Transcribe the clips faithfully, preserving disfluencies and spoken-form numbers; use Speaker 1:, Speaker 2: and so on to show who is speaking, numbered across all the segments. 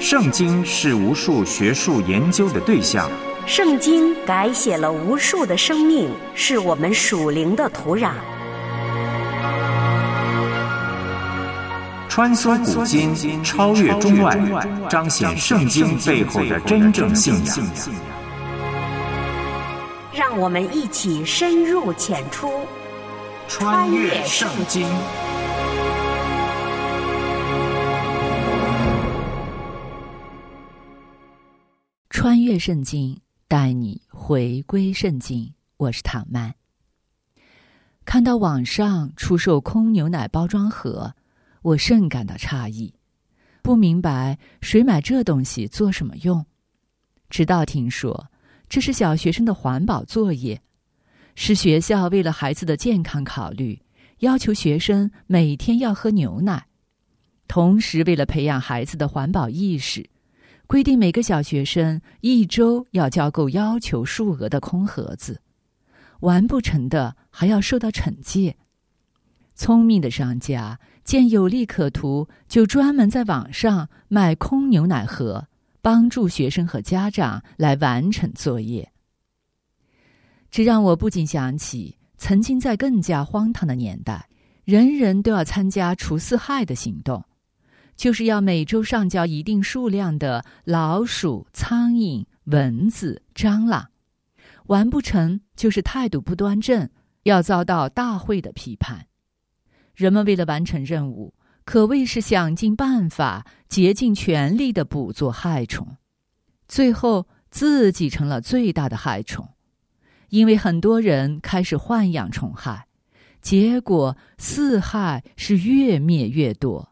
Speaker 1: 圣经是无数学术研究的对象，
Speaker 2: 圣经改写了无数的生命，是我们属灵的土壤。
Speaker 1: 穿梭古今，超越中外，彰显圣经背后的真正信仰。
Speaker 2: 让我们一起深入浅出，
Speaker 1: 穿越圣经。
Speaker 3: 穿越圣经，带你回归圣经。我是唐曼。看到网上出售空牛奶包装盒，我甚感到诧异，不明白谁买这东西做什么用。直到听说这是小学生的环保作业，是学校为了孩子的健康考虑，要求学生每天要喝牛奶，同时为了培养孩子的环保意识，规定每个小学生一周要交够要求数额的空盒子，完不成的还要受到惩戒。聪明的商家见有利可图，就专门在网上卖空牛奶盒，帮助学生和家长来完成作业。这让我不禁想起曾经在更加荒唐的年代，人人都要参加除四害的行动，就是要每周上交一定数量的老鼠、苍蝇、蚊子、蟑螂，完不成就是态度不端正，要遭到大会的批判。人们为了完成任务，可谓是想尽办法、竭尽全力地捕捉害虫，最后自己成了最大的害虫。因为很多人开始豢养虫害，结果四害是越灭越多。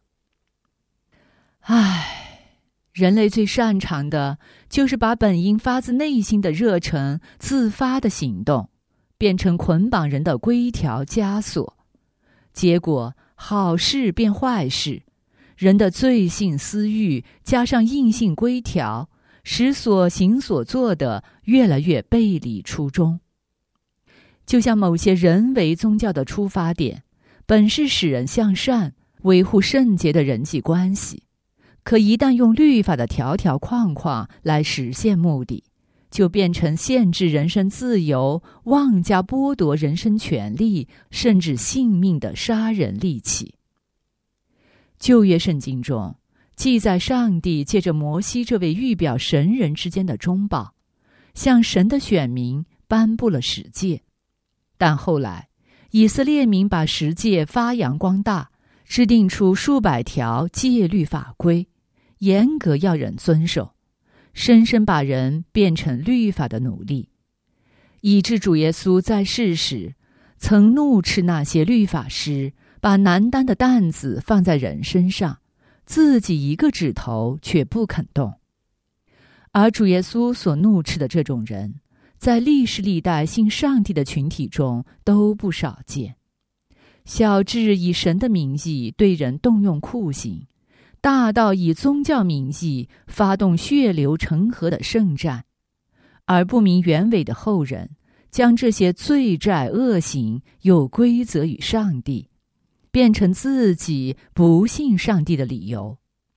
Speaker 3: 唉，人类最擅长的就是把本应发自内心的热忱、自发的行动，变成捆绑人的规条枷锁，结果好事变坏事，人的罪性私欲加上硬性规条，使所行所做的越来越背离初衷。就像某些人为宗教的出发点，本是使人向善、维护圣洁的人际关系，可一旦用律法的条条框框来实现目的，就变成限制人身自由、妄加剥夺人身权利，甚至性命的杀人利器。旧约圣经中记载，上帝借着摩西这位预表神人之间的中保，向神的选民颁布了十诫。但后来以色列民把十诫发扬光大，制定出数百条戒律法规，严格要人遵守，深深把人变成律法的奴隶，以致主耶稣在世时曾怒斥那些律法师，把难担的担子放在人身上，自己一个指头却不肯动。而主耶稣所怒斥的这种人，在历世历代信上帝的群体中都不少见。小至以神的名义对人动用酷刑，大到以宗教名义发动血流成河的圣战，而不明原委的后人将这些罪债恶行又归责于上帝，变成自己不信上帝的理由。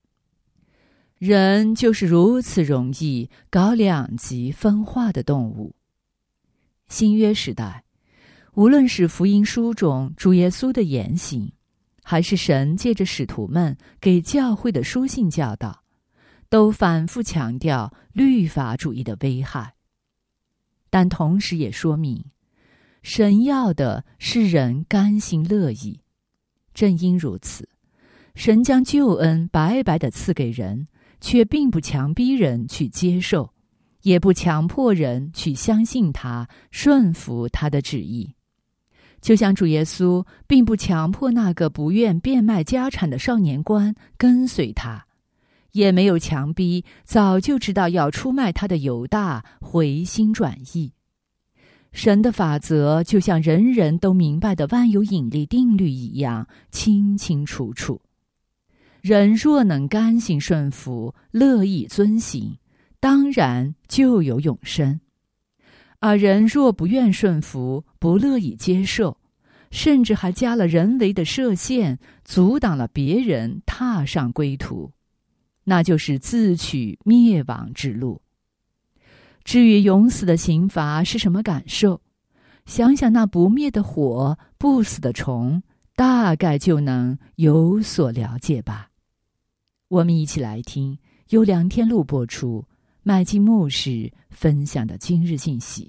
Speaker 3: 人就是如此容易搞两极分化的动物。新约时代，无论是福音书中主耶稣的言行，还是神借着使徒们给教会的书信教导，都反复强调律法主义的危害，但同时也说明神要的是人甘心乐意。正因如此，神将救恩白白地赐给人，却并不强逼人去接受，也不强迫人去相信他、顺服他的旨意。就像主耶稣并不强迫那个不愿变卖家产的少年官跟随他，也没有强逼早就知道要出卖他的犹大回心转意。神的法则就像人人都明白的万有引力定律一样清清楚楚。人若能甘心顺服，乐意遵行，当然就有永生。而人若不愿顺服，不乐意接受，甚至还加了人为的设限，阻挡了别人踏上归途， 那就是自取灭亡之路。至于永死的刑罚是什么感受，想想那不灭的火，不死的虫，大概就能有所了解吧。我们一起来听由梁天禄播出，麦基牧师分享的今日信息。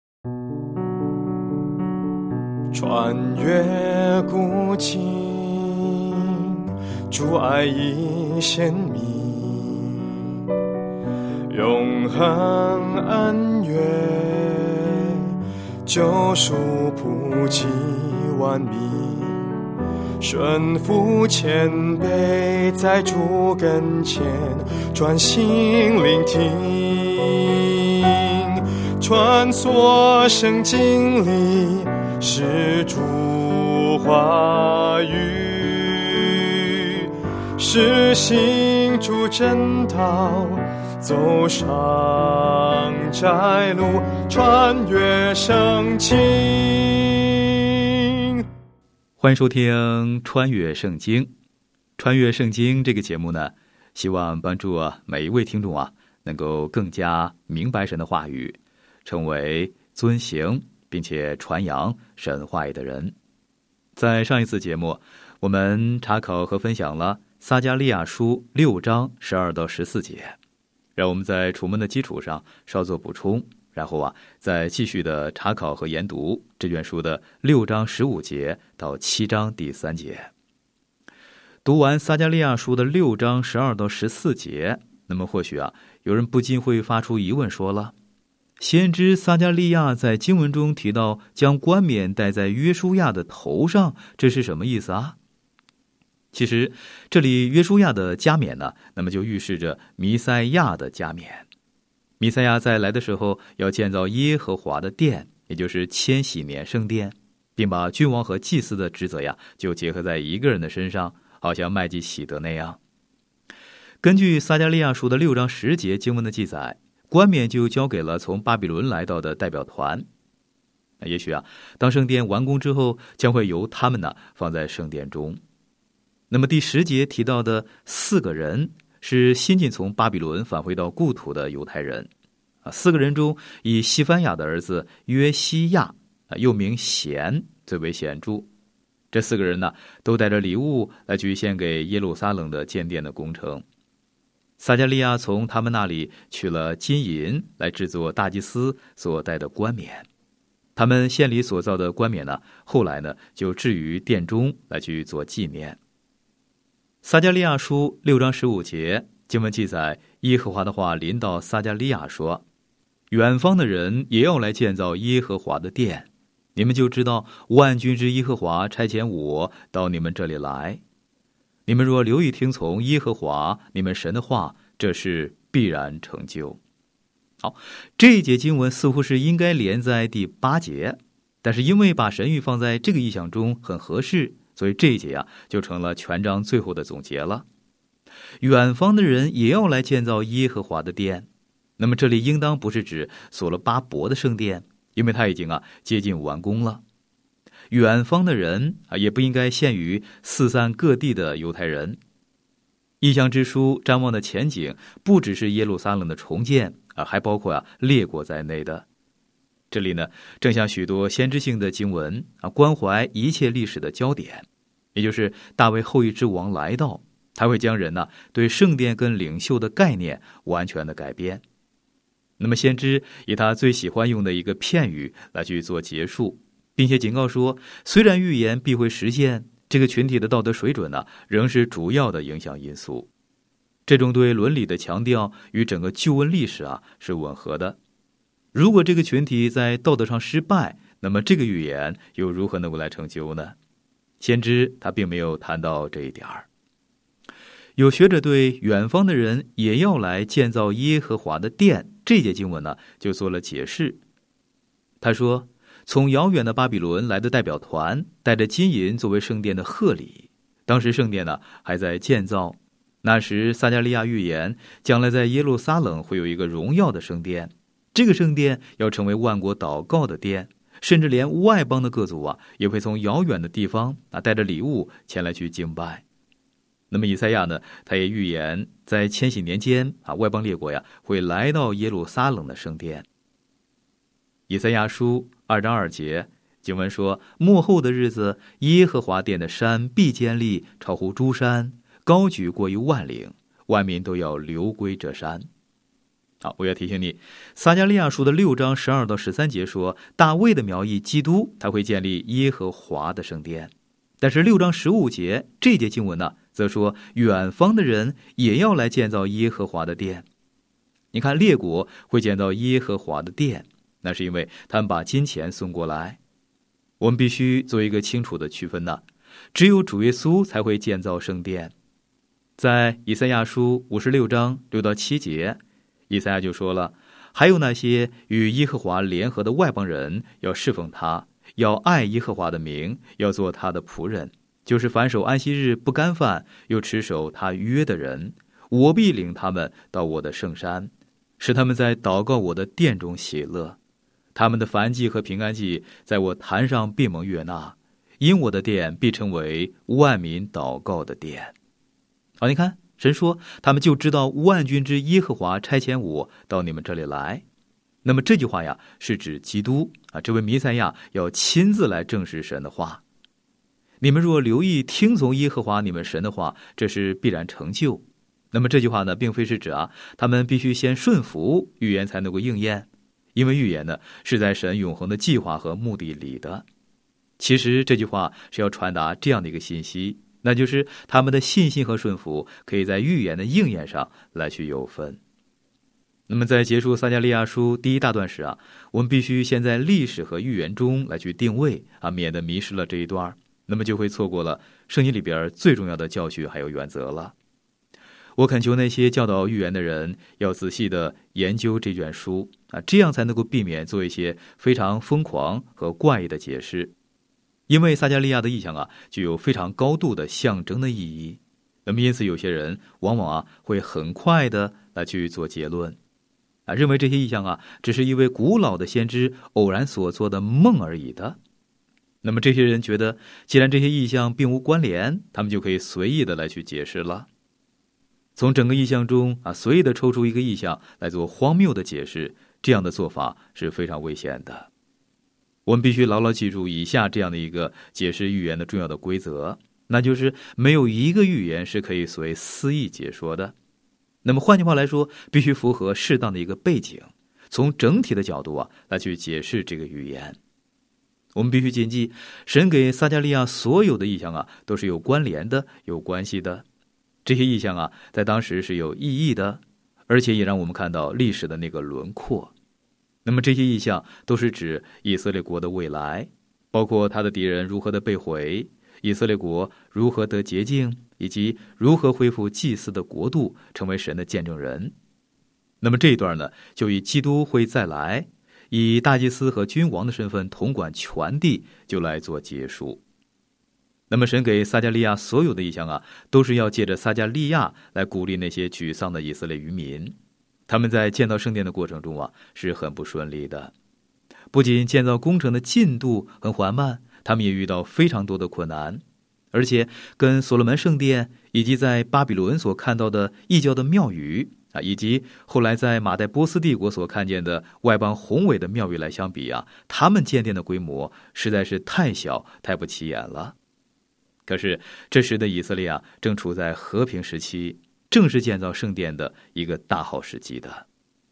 Speaker 4: 穿越古今，主爱已显明，永恒恩怨，救赎普及万民，顺服谦卑，在主跟前专心聆听，穿梭圣经里是主话语，是行主真道，走上窄路，穿越圣经。
Speaker 5: 欢迎收听穿越圣经。穿越圣经这个节目呢，希望帮助啊每一位听众啊能够更加明白神的话语，成为遵行并且传扬神话语的人。在上一次节目，我们查考和分享了撒迦利亚书六章十二到十四节，让我们在楚门的基础上稍作补充，然后啊再继续的查考和研读这卷书的六章十五节到七章第三节。读完撒迦利亚书的六章十二到十四节，那么或许啊有人不禁会发出疑问，说了，先知撒迦利亚在经文中提到将冠冕戴在约书亚的头上，这是什么意思啊？其实这里约书亚的加冕呢，那么就预示着弥赛亚的加冕。弥赛亚在来的时候要建造耶和华的殿，也就是千禧年圣殿，并把君王和祭司的职责呀就结合在一个人的身上，好像麦基洗德那样。根据撒迦利亚书的六章十节经文的记载，冠冕就交给了从巴比伦来到的代表团。也许啊，当圣殿完工之后，将会由他们呢放在圣殿中。那么第十节提到的四个人是新近从巴比伦返回到故土的犹太人。啊，四个人中以西番雅的儿子约西亚，啊，又名贤，最为显著。这四个人呢，都带着礼物来去献给耶路撒冷的建殿的工程。撒迦利亚从他们那里取了金银来制作大祭司所戴的冠冕。他们献礼所造的冠冕呢，后来呢就置于殿中来去做纪念。撒迦利亚书六章十五节经文记载，耶和华的话临到撒迦利亚说，远方的人也要来建造耶和华的殿，你们就知道万军之耶和华差遣我到你们这里来。你们若留意听从耶和华你们神的话，这是必然成就。好，这一节经文似乎是应该连在第八节，但是因为把神谕放在这个意象中很合适，所以这一节啊就成了全章最后的总结了。远方的人也要来建造耶和华的殿，那么这里应当不是指所罗巴伯的圣殿，因为他已经啊接近完工了。远方的人啊，也不应该限于四散各地的犹太人。异象之书瞻望的前景不只是耶路撒冷的重建啊，还包括啊列国在内的。这里呢，正像许多先知性的经文啊，关怀一切历史的焦点，也就是大卫后裔之王来到，他会将人呢对圣殿跟领袖的概念完全的改变。那么先知以他最喜欢用的一个片语来去做结束，并且警告说，虽然预言必会实现，这个群体的道德水准呢，仍是主要的影响因素。这种对伦理的强调与整个救恩历史啊是吻合的。如果这个群体在道德上失败，那么这个预言又如何能够来成就呢？先知他并没有谈到这一点儿。有学者对远方的人也要来建造耶和华的殿这节经文呢就做了解释。他说，从遥远的巴比伦来的代表团带着金银作为圣殿的贺礼，当时圣殿呢还在建造。那时撒迦利亚预言将来在耶路撒冷会有一个荣耀的圣殿，这个圣殿要成为万国祷告的殿，甚至连外邦的各族啊也会从遥远的地方啊带着礼物前来去敬拜。 那么以赛亚呢，他也预言在千禧年间啊，外邦列国呀会来到耶路撒冷的圣殿。以赛亚书二章二节经文说，末后的日子，耶和华殿的山必坚立，超乎诸山，高举过于万岭，万民都要流归这山。好，我要提醒你，撒迦利亚书的六章十二到十三节说，大卫的苗裔基督他会建立耶和华的圣殿。但是六章十五节这节经文呢，则说远方的人也要来建造耶和华的殿。你看，列国会建造耶和华的殿，那是因为他们把金钱送过来。我们必须做一个清楚的区分呢，只有主耶稣才会建造圣殿。在以赛亚书五十六章六到七节，以赛亚就说了，还有那些与耶和华联合的外邦人要侍奉他，要爱耶和华的名，要做他的仆人，就是凡守安息日不干饭又持守他约的人，我必领他们到我的圣山，使他们在祷告我的殿中喜乐。他们的燔祭和平安祭在我坛上必蒙悦纳，因我的殿必成为万民祷告的殿。好，你看，神说他们就知道万军之耶和华差遣我到你们这里来。那么这句话呀，是指基督啊，这位弥赛亚要亲自来证实神的话。你们若留意听从耶和华你们神的话，这是必然成就。那么这句话呢，并非是指啊，他们必须先顺服，预言才能够应验。因为预言呢，是在神永恒的计划和目的里的。其实这句话是要传达这样的一个信息，那就是他们的信心和顺服可以在预言的应验上来去有分。那么在结束撒迦利亚书第一大段时啊，我们必须先在历史和预言中来去定位啊，免得迷失了这一段，那么就会错过了圣经里边最重要的教训还有原则了。我恳求那些教导预言的人要仔细的研究这卷书啊，这样才能够避免做一些非常疯狂和怪异的解释。因为撒迦利亚的意象啊，具有非常高度的象征的意义。那么因此有些人往往啊会很快的来去做结论啊，认为这些意象啊只是一位古老的先知偶然所做的梦而已的。那么这些人觉得，既然这些意象并无关联，他们就可以随意的来去解释了。从整个意象中啊，随意的抽出一个意象来做荒谬的解释，这样的做法是非常危险的。我们必须牢牢记住以下这样的一个解释预言的重要的规则，那就是没有一个预言是可以随私意解说的。那么换句话来说，必须符合适当的一个背景，从整体的角度啊来去解释这个预言。我们必须谨记，神给撒迦利亚所有的意象啊都是有关联的，有关系的。这些意象啊，在当时是有意义的，而且也让我们看到历史的那个轮廓。那么这些意象都是指以色列国的未来，包括他的敌人如何的被毁，以色列国如何得洁净，以及如何恢复祭司的国度，成为神的见证人。那么这一段呢，就以基督会再来，以大祭司和君王的身份统管全地，就来做结束。那么神给撒迦利亚所有的意象啊，都是要借着撒迦利亚来鼓励那些沮丧的以色列渔民。他们在建造圣殿的过程中啊，是很不顺利的。不仅建造工程的进度很缓慢，他们也遇到非常多的困难。而且跟所罗门圣殿以及在巴比伦所看到的异教的庙宇啊，以及后来在马代波斯帝国所看见的外邦宏伟的庙宇来相比啊，他们建殿的规模实在是太小太不起眼了。可是这时的以色列啊，正处在和平时期，正是建造圣殿的一个大好时机的。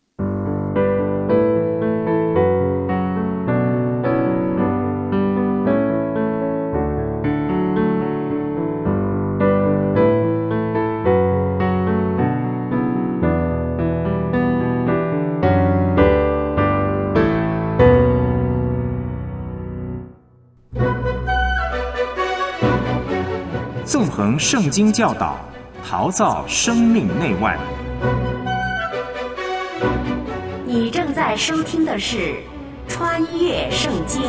Speaker 1: 纵横圣经教导，陶造生命内外。
Speaker 2: 你正在收听的是《穿越圣经》。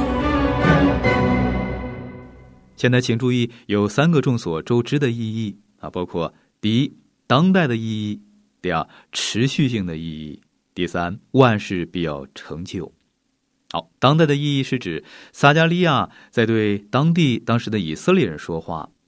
Speaker 5: 现在请注意，有三个众所周知的意义啊，包括第一，当代的意义；第二，持续性的意义；第三，万事必要成就。好，当代的意义是指撒迦利亚在对当地当时的以色列人说话，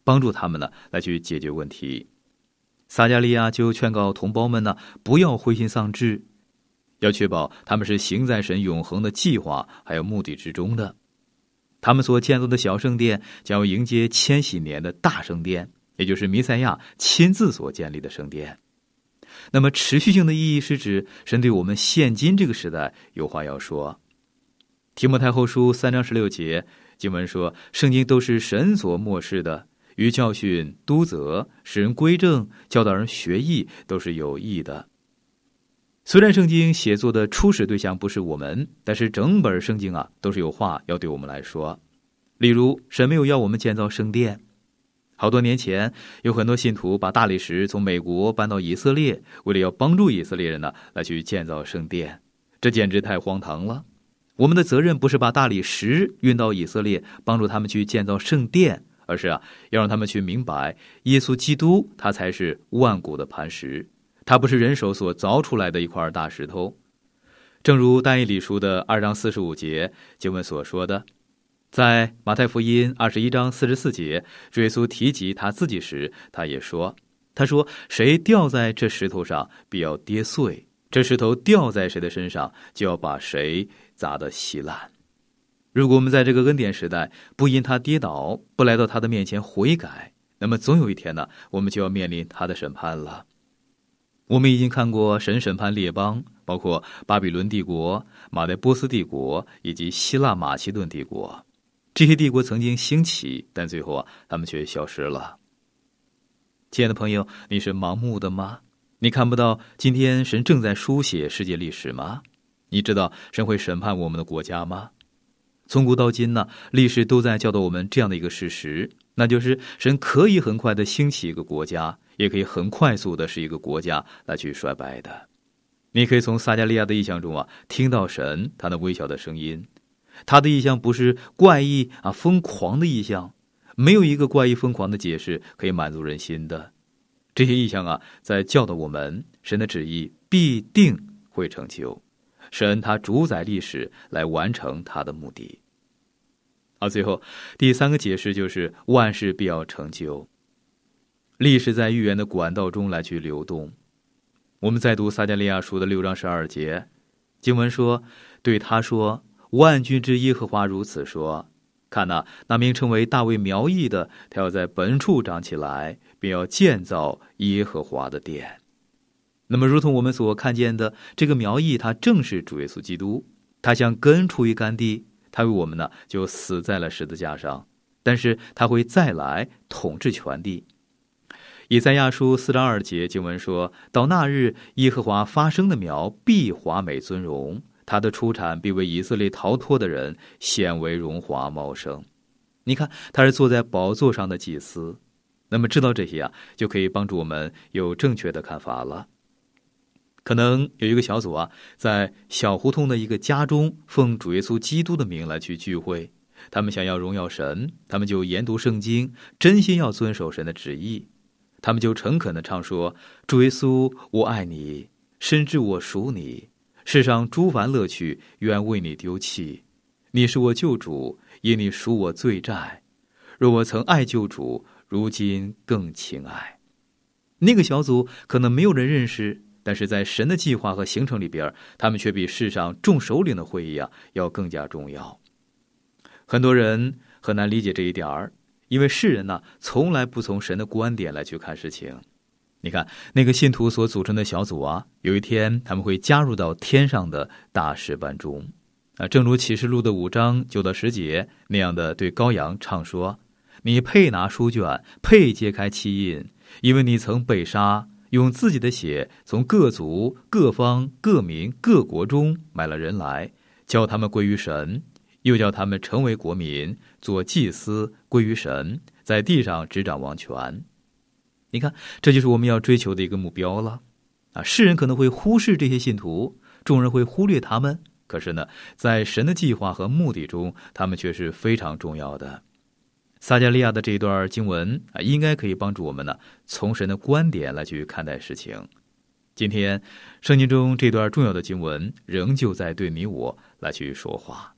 Speaker 5: 帮助他们呢来去解决问题。撒迦利亚就劝告同胞们呢，不要灰心丧志，要确保他们是行在神永恒的计划还有目的之中的。他们所建造的小圣殿将要迎接千禧年的大圣殿，也就是弥赛亚亲自所建立的圣殿。那么持续性的意义是指神对我们现今这个时代有话要说。提摩太后书三章十六节经文说，圣经都是神所默示的，于教训、督责、使人归正、教导人学艺，都是有益的。虽然圣经写作的初始对象不是我们，但是整本圣经啊都是有话要对我们来说。例如，神没有要我们建造圣殿。好多年前，有很多信徒把大理石从美国搬到以色列，为了要帮助以色列人呢，来去建造圣殿。这简直太荒唐了。我们的责任不是把大理石运到以色列，帮助他们去建造圣殿，而是啊，要让他们去明白，耶稣基督他才是万古的磐石，他不是人手所凿出来的一块大石头。正如但以理书的二章四十五节经文所说的，在马太福音二十一章四十四节，主耶稣提及他自己时，他也说，他说，谁掉在这石头上，必要跌碎，这石头掉在谁的身上，就要把谁砸得稀烂。如果我们在这个恩典时代不因他跌倒，不来到他的面前悔改，那么总有一天呢，我们就要面临他的审判了。我们已经看过神审判列邦，包括巴比伦帝国、马代波斯帝国以及希腊马其顿帝国。这些帝国曾经兴起，但最后啊，他们却消失了。亲爱的朋友，你是盲目的吗？你看不到今天神正在书写世界历史吗？你知道神会审判我们的国家吗？从古到今呢，历史都在教导我们这样的一个事实，那就是神可以很快的兴起一个国家，也可以很快速的使一个国家来去衰败的。你可以从撒迦利亚的异象中啊，听到神他那微小的声音。他的异象不是怪异啊、疯狂的异象，没有一个怪异疯狂的解释可以满足人心的。这些异象啊，在教导我们，神的旨意必定会成就。神他主宰历史来完成他的目的。好，最后第三个解释就是万事必要成就。历史在预言的管道中来去流动。我们再读撒迦利亚书的六章十二节，经文说，对他说，万军之耶和华如此说，看哪，那名称为大卫苗裔的，他要在本处长起来，并要建造耶和华的殿。那么如同我们所看见的，这个苗裔他正是主耶稣基督，他像根出于干地，他为我们呢就死在了十字架上，但是他会再来统治全地。以赛亚书四章二节经文说，到那日，耶和华发生的苗必华美尊荣，他的出产必为以色列逃脱的人显为荣华茂盛。你看，他是坐在宝座上的祭司。那么知道这些啊，就可以帮助我们有正确的看法了。可能有一个小组啊，在小胡同的一个家中，奉主耶稣基督的名来去聚会。他们想要荣耀神，他们就研读圣经，真心要遵守神的旨意。他们就诚恳地唱说，主耶稣，我爱你，深知我属你，世上诸凡乐趣，愿为你丢弃。你是我救主，因你赎我罪债。若我曾爱救主，如今更亲爱。那个小组可能没有人认识，但是在神的计划和行程里边，他们却比世上众首领的会议啊要更加重要。很多人很难理解这一点儿，因为世人呢、啊、从来不从神的观点来去看事情。你看那个信徒所组成的小组啊，有一天他们会加入到天上的大诗班中啊，正如启示录的五章九到十节那样的对羔羊唱说，你配拿书卷，配揭开七印，因为你曾被杀，用自己的血从各族各方各民各国中买了人来，叫他们归于神，又叫他们成为国民，做祭司，归于神，在地上执掌王权。你看，这就是我们要追求的一个目标了啊！世人可能会忽视这些信徒，众人会忽略他们，可是呢，在神的计划和目的中，他们却是非常重要的。撒迦利亚的这一段经文啊，应该可以帮助我们呢，从神的观点来去看待事情。今天圣经中这段重要的经文，仍旧在对你我来去说话。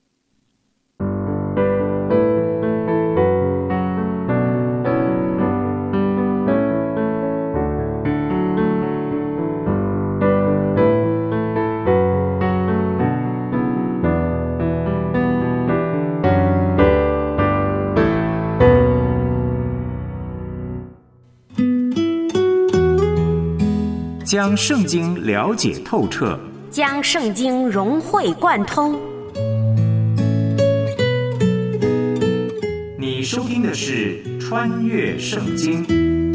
Speaker 1: 将圣经了解透彻，
Speaker 2: 将圣经融会贯通。
Speaker 1: 你收听的是《穿越圣经》。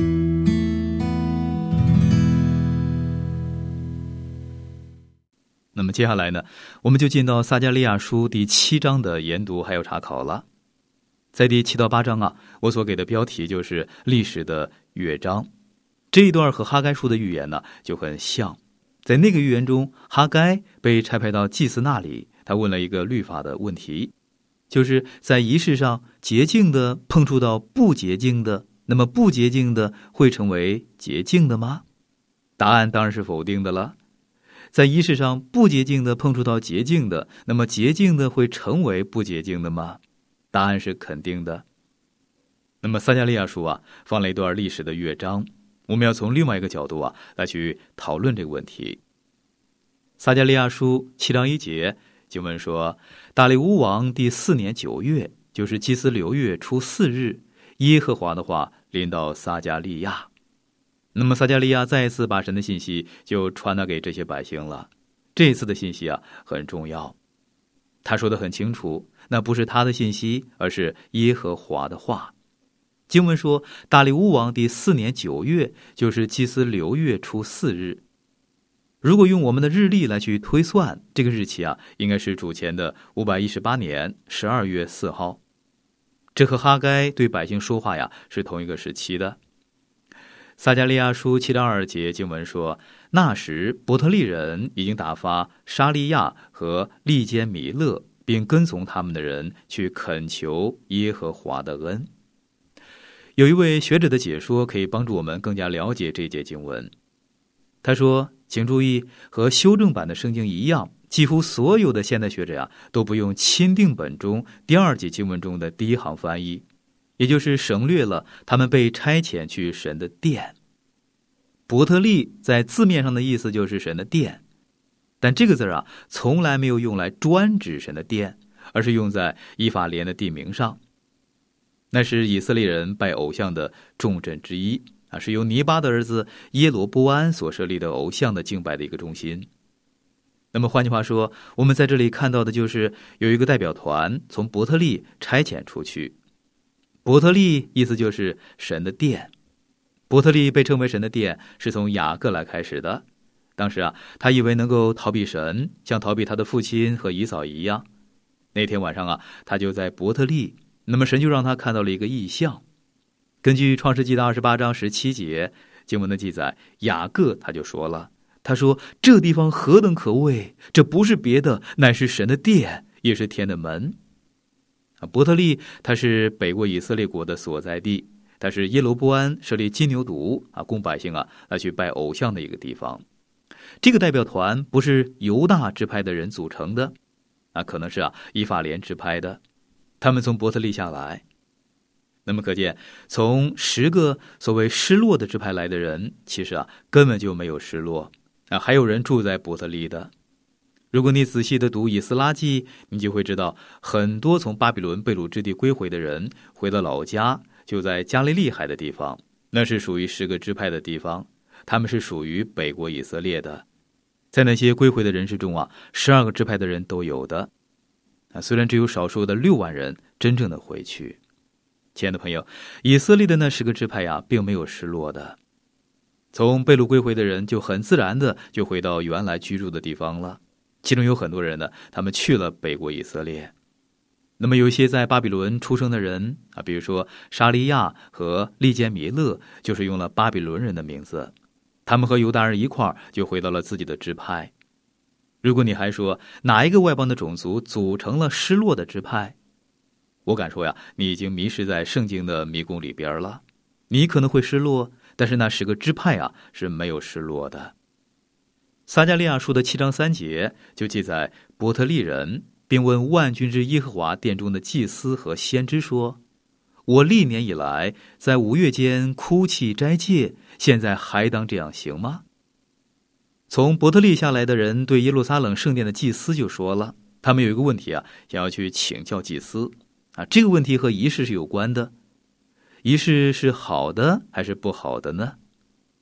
Speaker 5: 那么接下来呢，我们就进到撒迦利亚书第七章的研读还有查考了。在第七到八章啊，我所给的标题就是历史的乐章。这一段和哈该书的预言呢就很像。在那个预言中，哈该被差派到祭司那里，他问了一个律法的问题，就是在仪式上洁净的碰触到不洁净的，那么不洁净的会成为洁净的吗？答案当然是否定的了。在仪式上不洁净的碰触到洁净的，那么洁净的会成为不洁净的吗？答案是肯定的。那么撒迦利亚书啊，放了一段历史的乐章，我们要从另外一个角度啊来去讨论这个问题。撒迦利亚书七章一节经文说，大利乌王第四年九月，就是基斯流月初四日，耶和华的话临到撒迦利亚。那么撒迦利亚再一次把神的信息就传达给这些百姓了。这次的信息啊很重要，他说得很清楚，那不是他的信息，而是耶和华的话。经文说，大利乌王第四年九月，就是基斯流月初四日。如果用我们的日历来去推算，这个日期啊，应该是主前的五百一十八年十二月四号。这和哈该对百姓说话呀，是同一个时期的。撒迦利亚书七章二节经文说，那时伯特利人已经打发沙利亚和利坚米勒，并跟从他们的人去恳求耶和华的恩。有一位学者的解说可以帮助我们更加了解这一节经文。他说，请注意，和修正版的圣经一样，几乎所有的现代学者呀，都不用钦定本中第二节经文中的第一行翻译，也就是省略了他们被差遣去神的殿。伯特利在字面上的意思就是神的殿，但这个字啊，从来没有用来专指神的殿，而是用在以法莲的地名上。那是以色列人拜偶像的重镇之一啊，是由尼巴的儿子耶罗波安所设立的偶像的敬拜的一个中心。那么换句话说，我们在这里看到的就是有一个代表团从伯特利差遣出去。伯特利意思就是神的殿。伯特利被称为神的殿，是从雅各来开始的。当时啊，他以为能够逃避神，像逃避他的父亲和以扫一样。那天晚上啊，他就在伯特利，那么神就让他看到了一个异象。根据创世纪的二十八章十七节经文的记载，雅各他就说了，他说，这地方何等可畏，这不是别的，乃是神的殿，也是天的门。伯特利它是北国以色列国的所在地，它是耶罗波安设立金牛犊啊，供百姓啊来去拜偶像的一个地方。这个代表团不是犹大支派的人组成的啊，可能是啊以法莲支派的。他们从伯特利下来，那么可见，从十个所谓失落的支派来的人，其实啊根本就没有失落啊，还有人住在伯特利的。如果你仔细的读以斯拉记，你就会知道，很多从巴比伦被掳之地归回的人回到老家，就在加利利海的地方，那是属于十个支派的地方，他们是属于北国以色列的。在那些归回的人士中啊，十二个支派的人都有的啊，虽然只有少数的六万人真正的回去。亲爱的朋友，以色列的那十个支派呀，并没有失落的。从被掳归回的人就很自然的就回到原来居住的地方了。其中有很多人呢，他们去了北国以色列。那么有一些在巴比伦出生的人啊，比如说沙利亚和利坚米勒，就是用了巴比伦人的名字。他们和犹大人一块儿就回到了自己的支派。如果你还说哪一个外邦的种族组成了失落的支派，我敢说呀，你已经迷失在圣经的迷宫里边了。你可能会失落，但是那十个支派啊是没有失落的。撒迦利亚书的七章三节就记载，伯特利人并问万军之耶和华殿中的祭司和先知说，我历年以来在五月间哭泣斋戒，现在还当这样行吗？从伯特利下来的人对耶路撒冷圣殿的祭司就说了，他们有一个问题啊，想要去请教祭司啊，这个问题和仪式是有关的。仪式是好的还是不好的呢？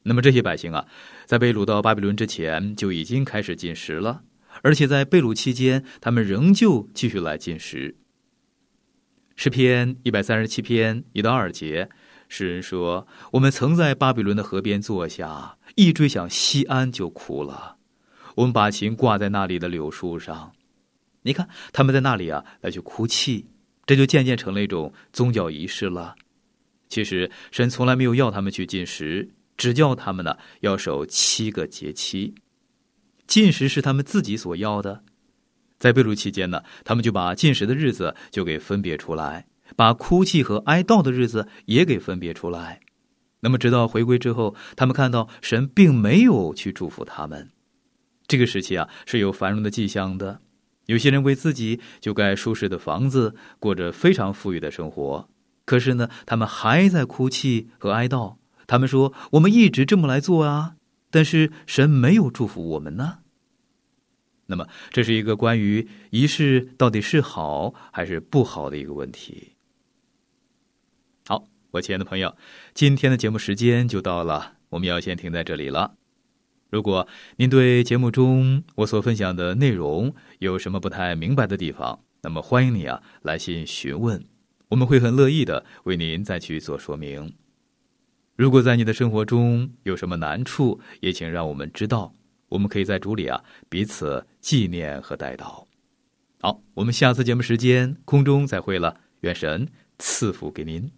Speaker 5: 那么这些百姓啊，在被掳到巴比伦之前就已经开始进食了，而且在被掳期间，他们仍旧继续来进食。诗篇一百三十七篇一到二节，诗人说：我们曾在巴比伦的河边坐下，一追想西安就哭了。我们把琴挂在那里的柳树上。你看他们在那里啊来去哭泣，这就渐渐成了一种宗教仪式了。其实神从来没有要他们去进食，只叫他们呢要守七个节期。进食是他们自己所要的。在被掳期间呢，他们就把进食的日子就给分别出来，把哭泣和哀悼的日子也给分别出来。那么直到回归之后，他们看到神并没有去祝福他们。这个时期啊是有繁荣的迹象的，有些人为自己就盖舒适的房子，过着非常富裕的生活。可是呢，他们还在哭泣和哀悼。他们说：我们一直这么来做啊，但是神没有祝福我们呢。那么这是一个关于仪式到底是好还是不好的一个问题。好，我亲爱的朋友，今天的节目时间就到了，我们要先停在这里了。如果您对节目中我所分享的内容有什么不太明白的地方，那么欢迎你啊来信询问，我们会很乐意的为您再去做说明。如果在你的生活中有什么难处，也请让我们知道，我们可以在主里啊彼此纪念和代祷。好，我们下次节目时间空中再会了，愿神赐福给您。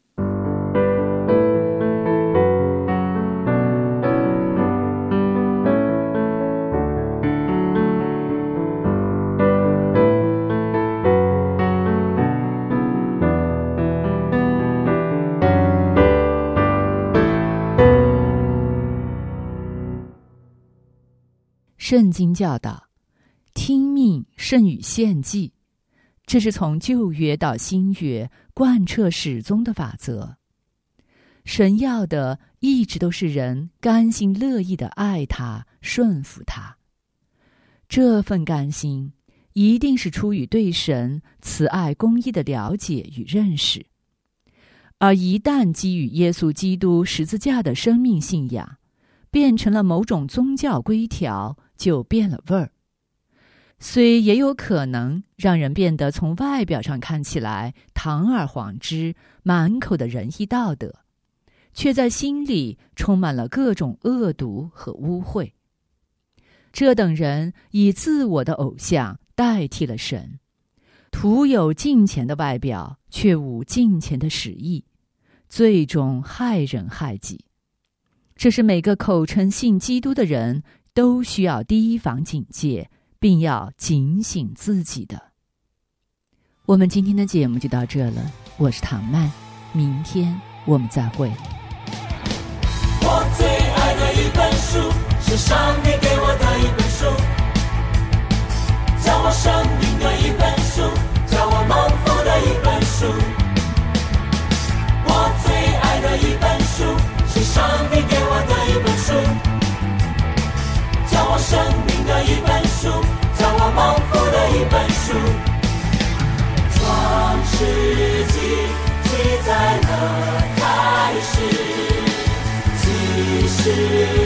Speaker 3: 圣经教导，听命胜于献祭，这是从旧约到新约贯彻始终的法则。神要的一直都是人甘心乐意的爱他，顺服他。这份甘心一定是出于对神慈爱公义的了解与认识，而一旦基于耶稣基督十字架的生命信仰，变成了某种宗教规条，就变了味儿。虽也有可能让人变得从外表上看起来堂而皇之，满口的仁义道德，却在心里充满了各种恶毒和污秽。这等人以自我的偶像代替了神，徒有敬虔的外表，却无敬虔的实意，最终害人害己。这是每个口称信基督的人都需要提防警戒，并要警醒自己的。我们今天的节目就到这了，我是唐曼，明天我们再会。
Speaker 6: 我最爱的一本书，是上帝给我的一本书，教我生命的一本书，教我蒙福的一本书。我最爱的一本书，是上帝给我的一本书，教我生命的一本书，教我蒙福的一本书。创世纪记载了开始，即使